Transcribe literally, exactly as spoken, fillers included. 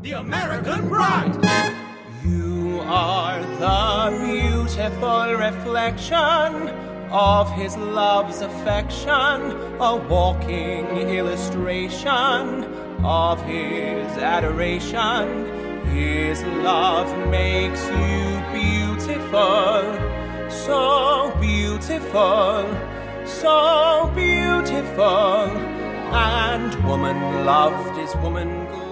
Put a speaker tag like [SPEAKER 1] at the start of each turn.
[SPEAKER 1] the American bride.
[SPEAKER 2] You are the beautiful reflection of his love's affection, a walking illustration of his adoration. His love makes you beautiful, so beautiful, so beautiful. And woman loved is woman glad.